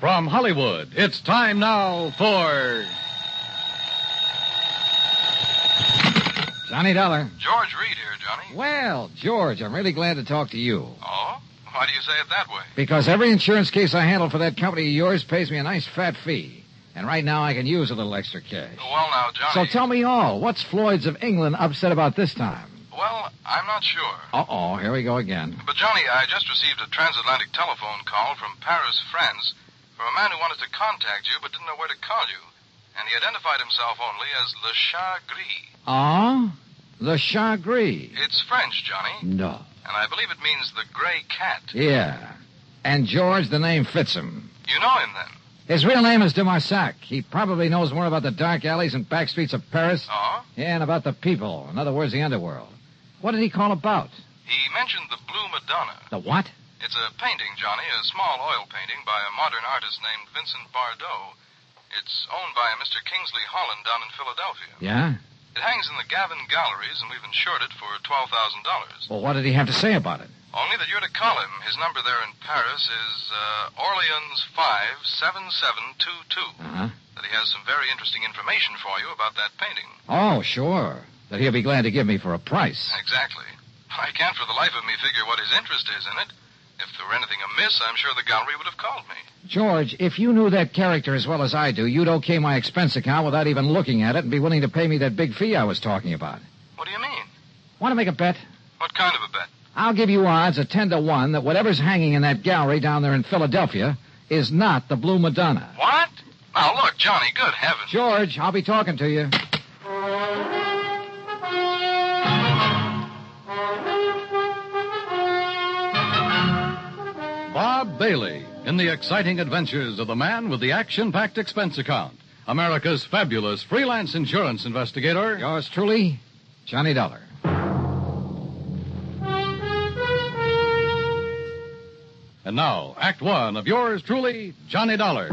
From Hollywood, it's time now for... Johnny Dollar. George Reed here, Johnny. Well, George, I'm really glad to talk to you. Oh? Why do you say it that way? Because every insurance case I handle for that company of yours pays me a nice fat fee. And right now I can use a little extra cash. Well, now, Johnny... So tell me all. What's Floyd's of England upset about this time? Well, I'm not sure. Uh-oh, here we go again. But, Johnny, I just received a transatlantic telephone call from Paris, France, from a man who wanted to contact you but didn't know where to call you. And he identified himself only as Le Chat Gris. Ah? Le Chat Gris? It's French, Johnny. No. And I believe it means the gray cat. Yeah. And George, the name fits him. You know him, then? His real name is de Marsac. He probably knows more about the dark alleys and back streets of Paris. Oh? Yeah, and about the people. In other words, the underworld. What did he call about? He mentioned the Blue Madonna. The what? It's a painting, Johnny, a small oil painting by a modern artist named Vincent Bardot. It's owned by a Mr. Kingsley Holland down in Philadelphia. Yeah? It hangs in the Gavin Galleries, and we've insured it for $12,000. Well, what did he have to say about it? Only that you're to call him. His number there in Paris is Orleans 57722. Uh-huh. That he has some very interesting information for you about that painting. Oh, sure. That he'll be glad to give me for a price. Exactly. I can't for the life of me figure what his interest is in it. If there were anything amiss, I'm sure the gallery would have called me. George, if you knew that character as well as I do, you'd okay my expense account without even looking at it and be willing to pay me that big fee I was talking about. What do you mean? Want to make a bet? What kind of a bet? I'll give you odds of 10-1 that whatever's hanging in that gallery down there in Philadelphia is not the Blue Madonna. What? Now, look, Johnny, good heavens. George, I'll be talking to you. Bob Bailey in the exciting adventures of the man with the action-packed expense account. America's fabulous freelance insurance investigator. Yours truly, Johnny Dollar. And now, Act One of yours truly, Johnny Dollar.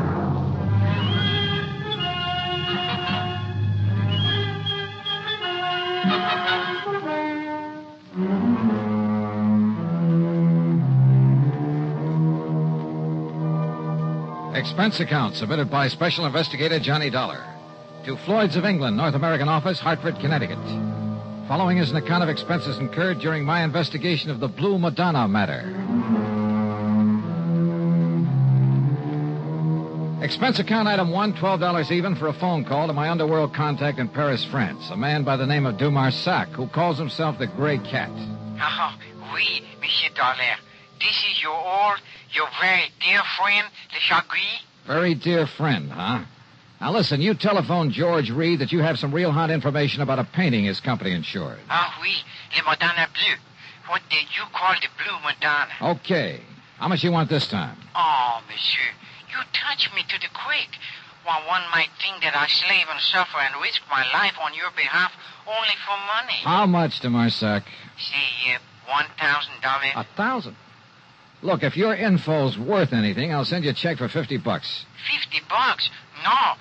Expense account submitted by Special Investigator Johnny Dollar to Floyd's of England, North American Office, Hartford, Connecticut. Following is an account of expenses incurred during my investigation of the Blue Madonna matter. Expense account item 1, $12 even for a phone call to my underworld contact in Paris, France, a man by the name of de Marsac, who calls himself the Gray Cat. Oh, oui, Monsieur Dollar. This is your very dear friend, Le Chat Gris? Very dear friend, huh? Now listen, you telephoned George Reed that you have some real hot information about a painting his company insured. Ah, oui, Le Madonna Bleu. What did you call the Blue Madonna? Okay. How much you want this time? Oh, Monsieur, you touch me to the quick. While one might think that I slave and suffer and risk my life on your behalf only for money. How much, de Marsac? Say, $1,000. 1,000? Look, if your info's worth anything, I'll send you a check for $50. $50? No.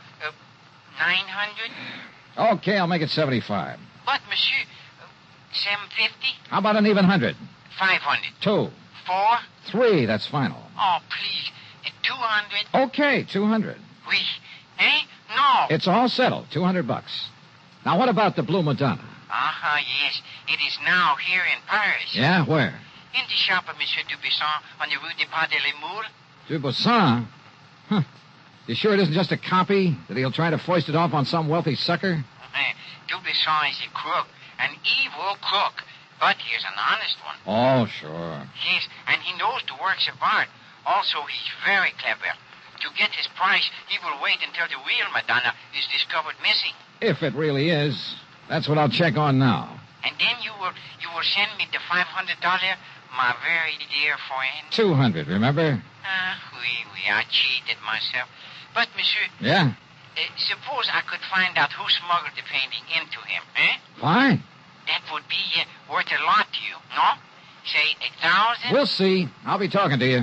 900? Okay, I'll make it 75. But, Monsieur, 750? How about an even 100? 500. 2. 4? 3, that's final. Oh, please. 200? Okay, 200. Oui. Eh? No. It's all settled, $200. Now, what about the Blue Madonna? Yes. It is now here in Paris. Yeah, where? In the shop of Monsieur Dubuisson on the Rue des Pas de l'Amour. Dubuisson? Huh. You sure it isn't just a copy? That he'll try to foist it off on some wealthy sucker? Dubuisson is a crook, an evil crook. But he's an honest one. Oh, sure. Yes, and he knows the works of art. Also, he's very clever. To get his price, he will wait until the real Madonna is discovered missing. If it really is. That's what I'll check on now. And then you will send me the $500, my very dear friend. 200, remember? Oui, I cheated myself. But, Monsieur... Yeah? Suppose I could find out who smuggled the painting into him, eh? Fine. That would be worth a lot to you, no? Say 1,000? We'll see. I'll be talking to you.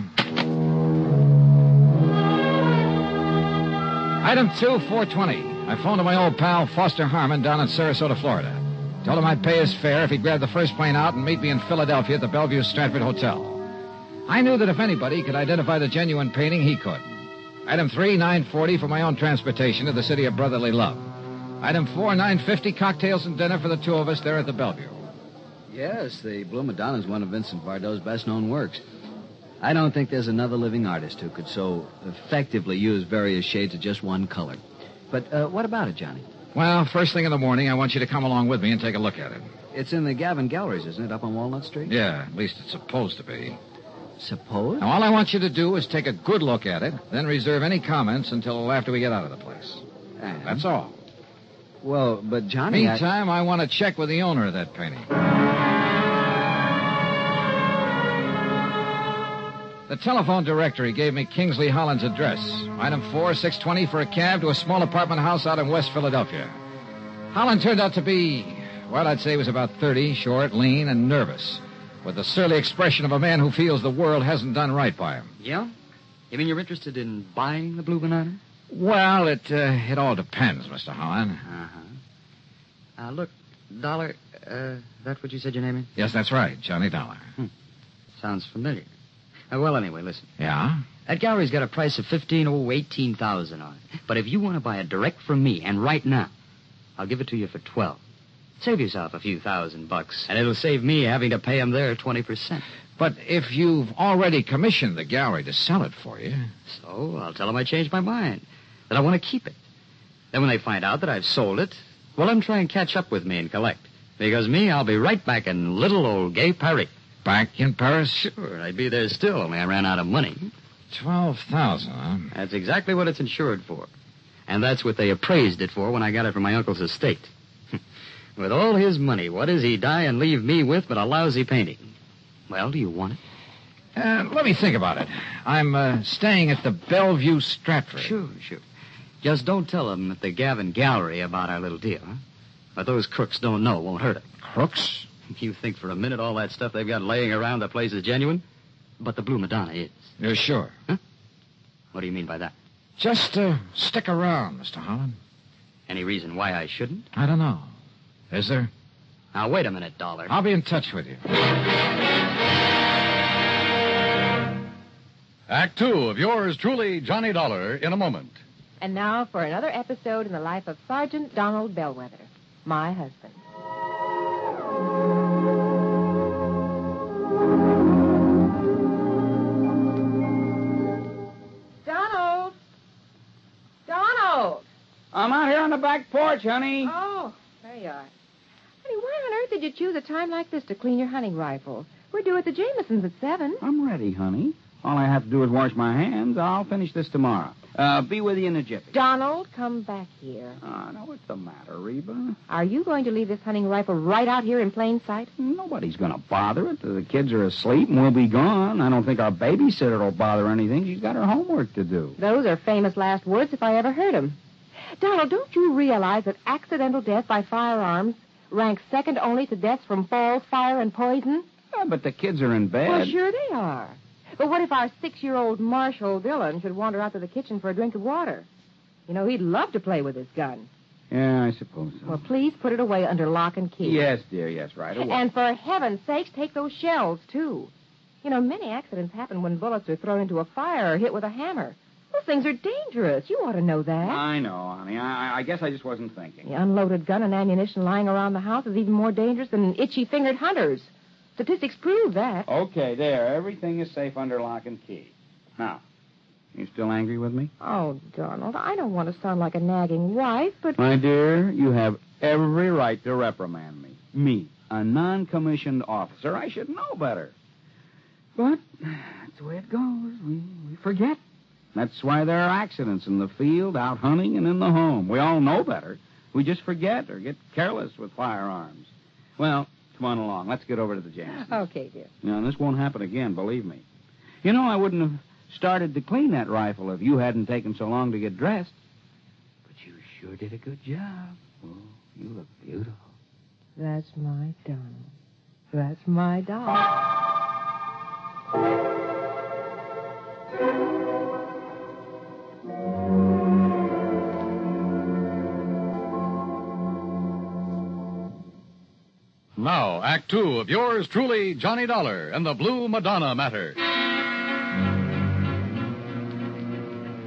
Item 2, 420. I phoned to my old pal, Foster Harmon, down in Sarasota, Florida. Told him I'd pay his fare if he'd grab the first plane out and meet me in Philadelphia at the Bellevue Stratford Hotel. I knew that if anybody could identify the genuine painting, he could. Item 3, $9.40 for my own transportation to the city of brotherly love. Item 4, $9.50 cocktails and dinner for the two of us there at the Bellevue. Yes, the Blue Madonna is one of Vincent Bardot's best-known works. I don't think there's another living artist who could so effectively use various shades of just one color. But what about it, Johnny? Well, first thing in the morning, I want you to come along with me and take a look at it. It's in the Gavin Galleries, isn't it, up on Walnut Street? Yeah, at least it's supposed to be. Suppose? Now, all I want you to do is take a good look at it, then reserve any comments until after we get out of the place. That's all. Well, but Johnny... Meantime, I want to check with the owner of that painting. The telephone directory gave me Kingsley Holland's address. Item 4, $6.20 for a cab to a small apartment house out in West Philadelphia. Holland turned out to be, well, I'd say he was about 30, short, lean, and nervous, with the surly expression of a man who feels the world hasn't done right by him. Yeah? You mean you're interested in buying the Blue Banana? Well, it all depends, Mr. Holland. Uh-huh. Look, Dollar, that's what you said your name is? Yes, that's right, Johnny Dollar. Sounds familiar. Well, anyway, listen. Yeah? That gallery's got a price of $18,000 on it. But if you want to buy it direct from me, and right now, I'll give it to you for $12,000. Save yourself a few $1,000, and it'll save me having to pay them their 20%. But if you've already commissioned the gallery to sell it for you... So I'll tell them I changed my mind, that I want to keep it. Then when they find out that I've sold it, well, let them try and catch up with me and collect. Because me, I'll be right back in little old gay Paris. Back in Paris? Sure, I'd be there still, only I ran out of money. $12,000, huh? That's exactly what it's insured for. And that's what they appraised it for when I got it from my uncle's estate. With all his money, what does he die and leave me with but a lousy painting? Well, do you want it? Let me think about it. I'm staying at the Bellevue Stratford. Sure. Just don't tell them at the Gavin Gallery about our little deal, huh? But those crooks don't know. Won't hurt them. Crooks? You think for a minute all that stuff they've got laying around the place is genuine? But the Blue Madonna is. You're sure? Huh? What do you mean by that? Just stick around, Mr. Holland. Any reason why I shouldn't? I don't know. Is there? Now, wait a minute, Dollar. I'll be in touch with you. Act 2 of yours truly, Johnny Dollar, in a moment. And now for another episode in the life of Sergeant Donald Bellwether, my husband. Donald! I'm out here on the back porch, honey. Oh, there you are. Honey, why on earth did you choose a time like this to clean your hunting rifle? We're due at the Jamesons at 7. I'm ready, honey. All I have to do is wash my hands. I'll finish this tomorrow. Be with you in a jiffy. Donald, come back here. Now, what's the matter, Reba? Are you going to leave this hunting rifle right out here in plain sight? Nobody's going to bother it. The kids are asleep and we'll be gone. I don't think our babysitter will bother anything. She's got her homework to do. Those are famous last words if I ever heard them. Donald, don't you realize that accidental death by firearms ranks second only to deaths from falls, fire, and poison? Yeah, but the kids are in bed. Well, sure they are. But what if our 6-year-old Marshall Dillon should wander out to the kitchen for a drink of water? You know, he'd love to play with his gun. Yeah, I suppose so. Well, please put it away under lock and key. Yes, dear, yes, right away. And for heaven's sakes, take those shells, too. You know, many accidents happen when bullets are thrown into a fire or hit with a hammer. Those things are dangerous. You ought to know that. I know, honey. I guess I just wasn't thinking. The unloaded gun and ammunition lying around the house is even more dangerous than itchy-fingered hunters. Statistics prove that. Okay, there. Everything is safe under lock and key. Now, you still angry with me? Oh, Donald, I don't want to sound like a nagging wife, but... My dear, you have every right to reprimand me. Me, a non-commissioned officer. I should know better. But that's the way it goes. We forget. That's why there are accidents in the field, out hunting, and in the home. We all know better. We just forget or get careless with firearms. Well, come on along. Let's get over to the Jamesons. Okay, dear. Now, this won't happen again, believe me. You know, I wouldn't have started to clean that rifle if you hadn't taken so long to get dressed. But you sure did a good job. Oh, you look beautiful. That's my Donald. That's my doll. Now, Act 2 of yours truly, Johnny Dollar, and the Blue Madonna matter.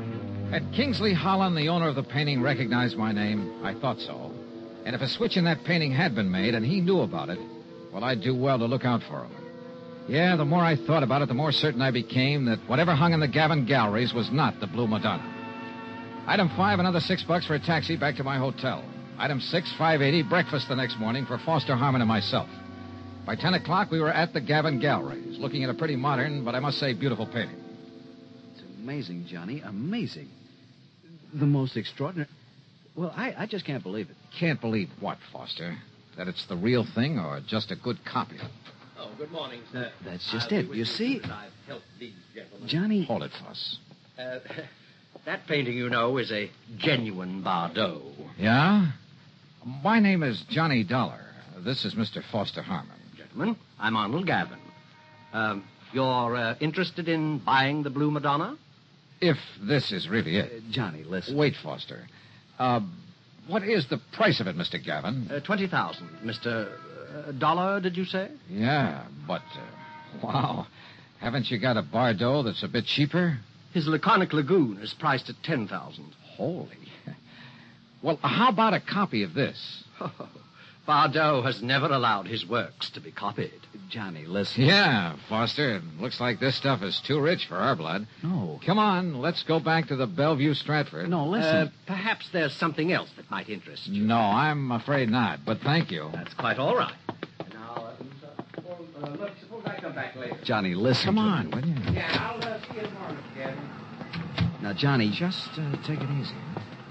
Had Kingsley Holland, the owner of the painting, recognized my name? I thought so. And if a switch in that painting had been made and he knew about it, well, I'd do well to look out for him. Yeah, the more I thought about it, the more certain I became that whatever hung in the Gavin galleries was not the Blue Madonna. Item 5, another $6 for a taxi back to my hotel. Item 6, $5.80, breakfast the next morning for Foster Harmon and myself. By 10 o'clock, we were at the Gavin galleries, looking at a pretty modern, but I must say beautiful painting. It's amazing, Johnny, amazing. The most extraordinary... Well, I just can't believe it. Can't believe what, Foster? That it's the real thing or just a good copy? Oh, good morning, sir. That's just it. You see, Johnny... Hold it, Foss. That painting, you know, is a genuine Bardot. Yeah? My name is Johnny Dollar. This is Mr. Foster Harmon. Gentlemen, I'm Arnold Gavin. You're interested in buying the Blue Madonna? If this is really it. Johnny, listen. Wait, Foster. What is the price of it, Mr. Gavin? $20,000. Mr. Dollar, did you say? Yeah, but, wow. Haven't you got a Bardot that's a bit cheaper? His Laconic Lagoon is priced at $10,000. Holy. Well, how about a copy of this? Bardot has never allowed his works to be copied. Johnny, listen. Yeah, Foster. It looks like this stuff is too rich for our blood. No. Come on, let's go back to the Bellevue Stratford. No, listen. Perhaps there's something else that might interest you. No, I'm afraid not, but thank you. That's quite all right. Now, suppose I come back later. Johnny, listen. Come on, will you? Yeah, I'll see you tomorrow, Mr. Gavin. Now, Johnny... Just take it easy.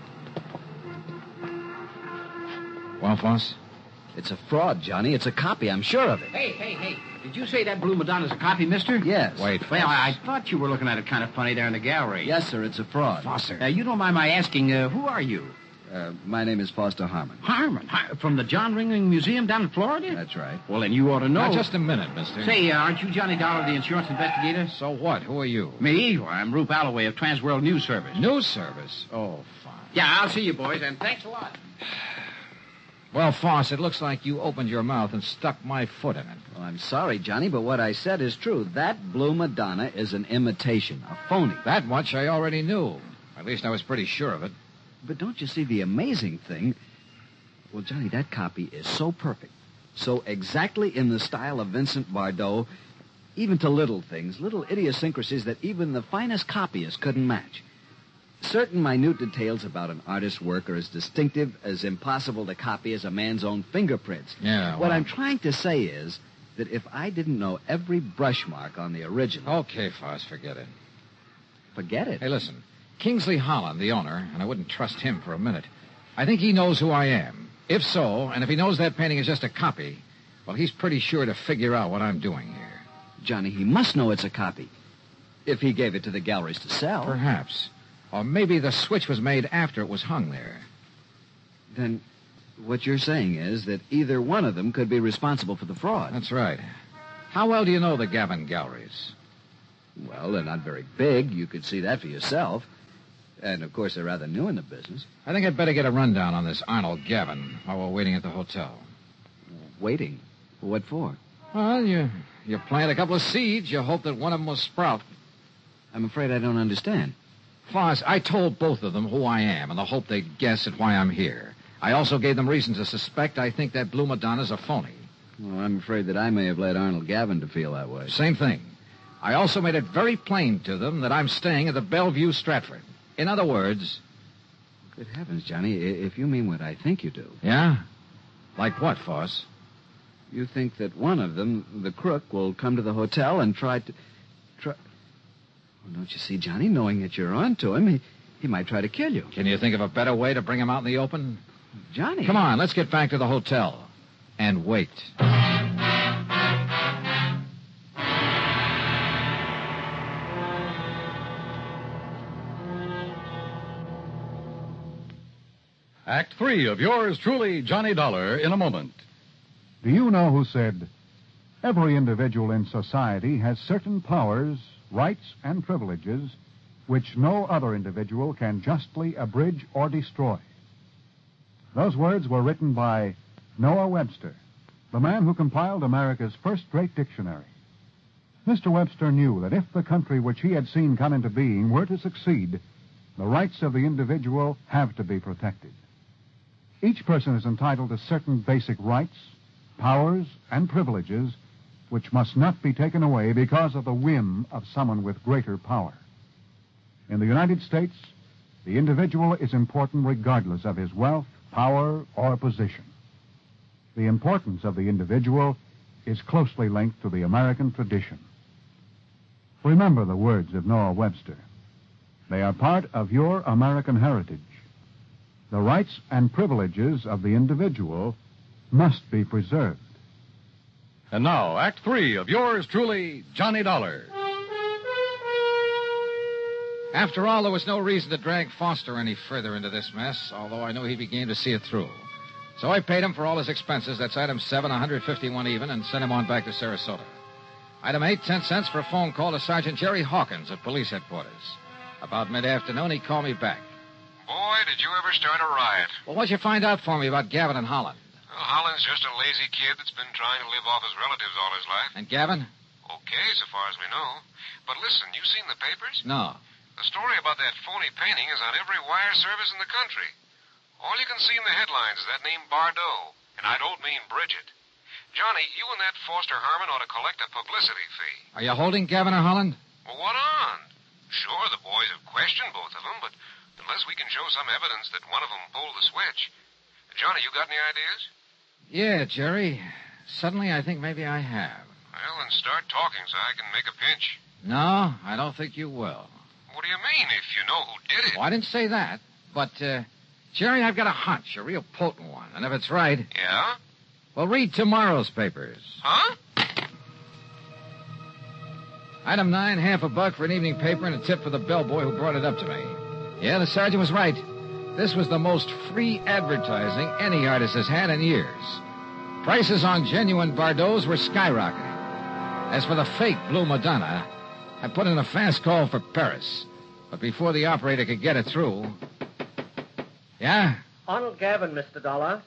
Well, Foss? It's a fraud, Johnny. It's a copy. I'm sure of it. Hey. Did you say that Blue Madonna's a copy, mister? Yes. Wait, Foss. Well, I thought you were looking at it kind of funny there in the gallery. Yes, sir. It's a fraud. Foster. You don't mind my asking, who are you? My name is Foster Harmon. Harmon? From the John Ringling Museum down in Florida? That's right. Well, then you ought to know. Now, just a minute, mister. Say, aren't you Johnny Dollar, the insurance investigator? So what? Who are you? Me? Well, I'm Rube Alloway of Transworld News Service. News service? Oh, fine. Yeah, I'll see you, boys, and thanks a lot. Well, Foss, it looks like you opened your mouth and stuck my foot in it. Well, I'm sorry, Johnny, but what I said is true. That Blue Madonna is an imitation, a phony. That much I already knew. At least I was pretty sure of it. But don't you see the amazing thing? Well, Johnny, that copy is so perfect, so exactly in the style of Vincent Bardot, even to little things, little idiosyncrasies that even the finest copyist couldn't match. Certain minute details about an artist's work are as distinctive, as impossible to copy as a man's own fingerprints. Yeah, What well... I'm trying to say is that if I didn't know every brush mark on the original... Okay, Foss, forget it. Forget it. Hey, listen. Kingsley Holland, the owner, and I wouldn't trust him for a minute. I think he knows who I am. If so, and if he knows that painting is just a copy, well, he's pretty sure to figure out what I'm doing here. Johnny, he must know it's a copy. If he gave it to the galleries to sell. Perhaps. Or maybe the switch was made after it was hung there. Then what you're saying is that either one of them could be responsible for the fraud. That's right. How well do you know the Gavin galleries? Well, they're not very big. You could see that for yourself. And, of course, they're rather new in the business. I think I'd better get a rundown on this Arnold Gavin while we're waiting at the hotel. Waiting? What for? Well, you plant a couple of seeds. You hope that one of them will sprout. I'm afraid I don't understand. Foss, I told both of them who I am in the hope they'd guess at why I'm here. I also gave them reason to suspect I think that Blue Madonna's a phony. Well, I'm afraid that I may have led Arnold Gavin to feel that way. Same thing. I also made it very plain to them that I'm staying at the Bellevue Stratford. In other words... Good heavens, Johnny, if you mean what I think you do. Yeah? Like what, Foss? You think that one of them, the crook, will come to the hotel and try... Well, don't you see, Johnny, knowing that you're on to him, he might try to kill you. Can you think of a better way to bring him out in the open? Johnny... Come on, let's get back to the hotel. And wait. Act 3 of yours truly, Johnny Dollar, in a moment. Do you know who said, every individual in society has certain powers, rights, and privileges which no other individual can justly abridge or destroy? Those words were written by Noah Webster, the man who compiled America's first great dictionary. Mr. Webster knew that if the country which he had seen come into being were to succeed, the rights of the individual have to be protected. Each person is entitled to certain basic rights, powers, and privileges which must not be taken away because of the whim of someone with greater power. In the United States, the individual is important regardless of his wealth, power, or position. The importance of the individual is closely linked to the American tradition. Remember the words of Noah Webster. They are part of your American heritage. The rights and privileges of the individual must be preserved. And now, Act 3 of yours truly, Johnny Dollar. After all, there was no reason to drag Foster any further into this mess, although I knew he'd be game to see it through. So I paid him for all his expenses. That's item 7, $151 even, and sent him on back to Sarasota. Item 8, 10 cents for a phone call to Sergeant Jerry Hawkins at police headquarters. About mid-afternoon, he called me back. Boy, did you ever start a riot. Well, what'd you find out for me about Gavin and Holland? Well, Holland's just a lazy kid that's been trying to live off his relatives all his life. And Gavin? Okay, so far as we know. But listen, you seen the papers? No. The story about that phony painting is on every wire service in the country. All you can see in the headlines is that name Bardot. And I don't mean Bridget. Johnny, you and that Foster Harmon ought to collect a publicity fee. Are you holding Gavin or Holland? Well, what on? Sure, the boys have questioned both of them, but unless we can show some evidence that one of them pulled the switch. Johnny, you got any ideas? Yeah, Jerry. Suddenly, I think maybe I have. Well, then start talking so I can make a pinch. No, I don't think you will. What do you mean, if you know who did it? Well, I didn't say that. But, Jerry, I've got a hunch, a real potent one. And if it's right... Yeah? Well, read tomorrow's papers. Huh? Item 9, half a buck for an evening paper and a tip for the bellboy who brought it up to me. Yeah, the sergeant was right. This was the most free advertising any artist has had in years. Prices on genuine Bardots were skyrocketing. As for the fake Blue Madonna, I put in a fast call for Paris. But before the operator could get it through... Yeah? Arnold Gavin, Mr. Dollar.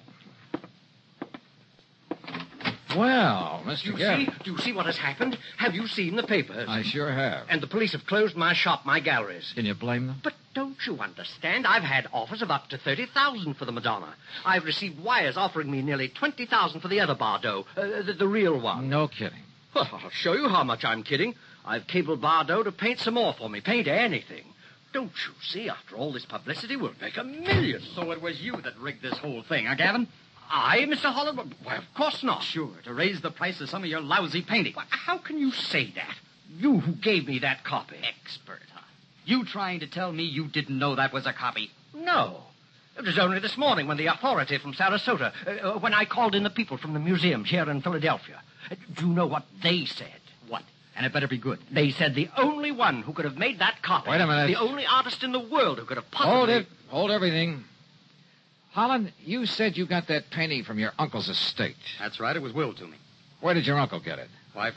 Well, Mr. Gavin... Do you see what has happened? Have you seen the papers? I sure have. And the police have closed my shop, my galleries. Can you blame them? But don't you understand? I've had offers of up to $30,000 for the Madonna. I've received wires offering me nearly $20,000 for the other Bardot, the real one. No kidding. Well, I'll show you how much I'm kidding. I've cabled Bardot to paint some more for me. Paint anything. Don't you see, after all this publicity, we'll make $1 million. So it was you that rigged this whole thing, huh, Gavin? I, Mr. Holland? Why, of course not. Sure, to raise the price of some of your lousy painting. Why, how can you say that? You who gave me that copy. Expert, huh? You trying to tell me you didn't know that was a copy? No. It was only this morning when the authority from Sarasota, when I called in the people from the museums here in Philadelphia. Do you know what they said? What? And it better be good. They said the only one who could have made that copy... Wait a minute. The only artist in the world who could have possibly... Hold it. Hold everything. Holland, you said you got that painting from your uncle's estate. That's right. It was willed to me. Where did your uncle get it? Why,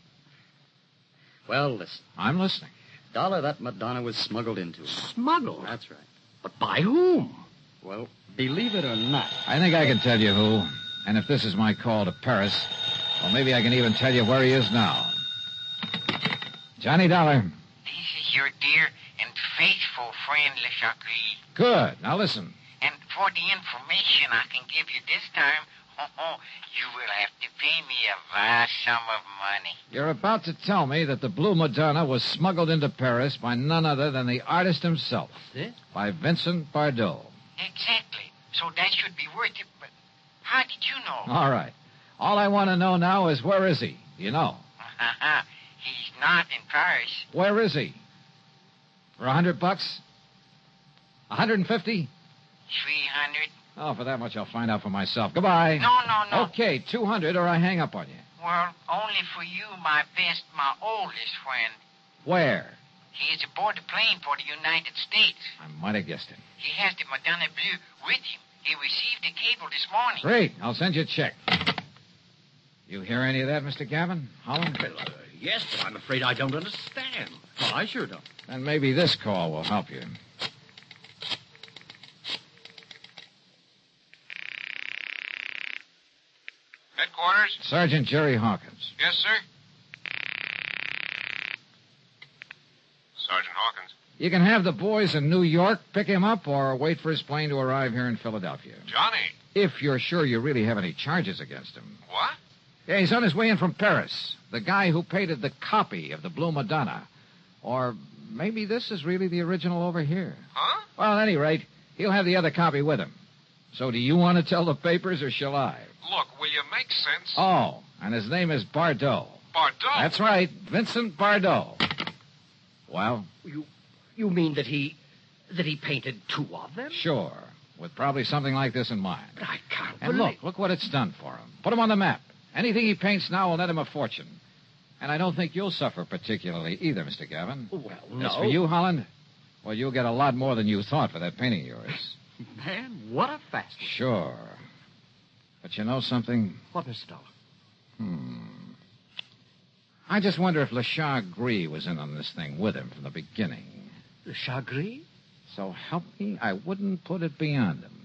Well, listen. I'm listening. Dollar, that Madonna was smuggled into it. Smuggled? That's right. But by whom? Well, believe it or not. I think I can tell you who. And if this is my call to Paris, well, maybe I can even tell you where he is now. Johnny Dollar. This is your dear and faithful friend, Le Chagris. Good. Now listen. And for the information I can give you this time, you will have to pay me a vast sum of money. You're about to tell me that the Blue Madonna was smuggled into Paris by none other than the artist himself. Eh? By Vincent Bardot. Exactly. So that should be worth it, but how did you know? All right. All I want to know now is where is he? You know. He's not in Paris. Where is he? For $100? 150? 300. Oh, for that much I'll find out for myself. Goodbye. No. Okay, 200 or I hang up on you. Well, only for you, my oldest friend. Where? He is aboard the plane for the United States. I might have guessed it. He has the Madonna Bleu with him. He received the cable this morning. Great. I'll send you a check. You hear any of that, Mr. Gavin? Holland? Well, yes, but I'm afraid I don't understand. Well, I sure don't. Then maybe this call will help you. Headquarters? Sergeant Jerry Hawkins. Yes, sir? Sergeant Hawkins. You can have the boys in New York pick him up or wait for his plane to arrive here in Philadelphia. Johnny. If you're sure you really have any charges against him. What? Yeah, he's on his way in from Paris. The guy who painted the copy of the Blue Madonna. Or maybe this is really the original over here. Huh? Well, at any rate, he'll have the other copy with him. So do you want to tell the papers or shall I? Look, will you make sense? Oh, and his name is Bardot. Bardot? That's right, Vincent Bardot. Well? You mean that he painted two of them? Sure, with probably something like this in mind. But I can't And believe... look what it's done for him. Put him on the map. Anything he paints now will net him a fortune. And I don't think you'll suffer particularly either, Mr. Gavin. Well, no. As for you, Holland, well, you'll get a lot more than you thought for that painting of yours. Man, what a fast. Sure. But you know something? What, Mr. Dollar? I just wonder if Le Chagris was in on this thing with him from the beginning. Le Chagris? So help me, I wouldn't put it beyond him.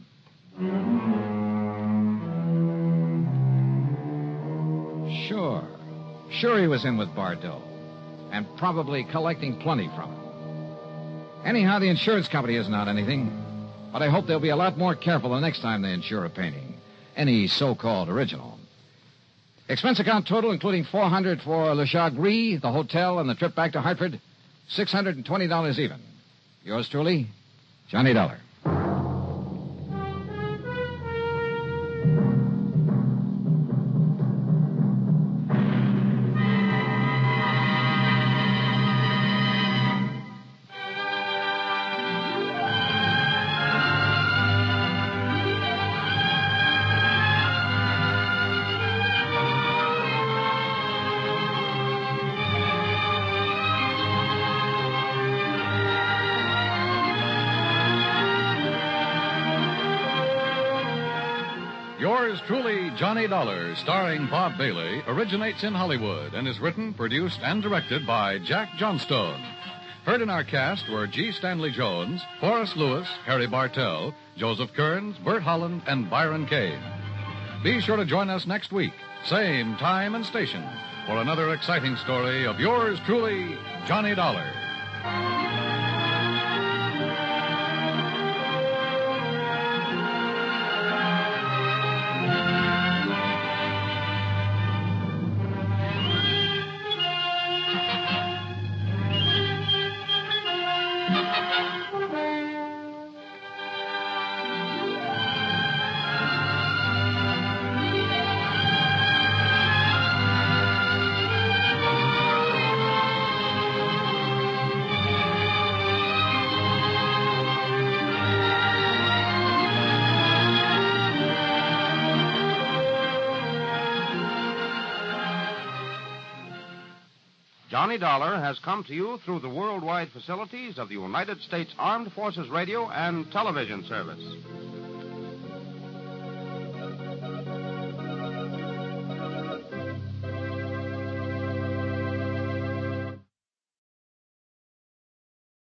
Sure he was in with Bardot. And probably collecting plenty from him. Anyhow, the insurance company isn't on anything. But I hope they'll be a lot more careful the next time they insure a painting. Any so-called original. Expense account total, including $400 for Le Chagris, the hotel, and the trip back to Hartford, $620 even. Yours truly, Johnny Dollar. Yours truly, Johnny Dollar, starring Bob Bailey, originates in Hollywood and is written, produced, and directed by Jack Johnstone. Heard in our cast were G. Stanley Jones, Horace Lewis, Harry Bartell, Joseph Kearns, Bert Holland, and Byron Kane. Be sure to join us next week, same time and station, for another exciting story of yours truly, Johnny Dollar. Johnny Dollar has come to you through the worldwide facilities of the United States Armed Forces Radio and Television Service.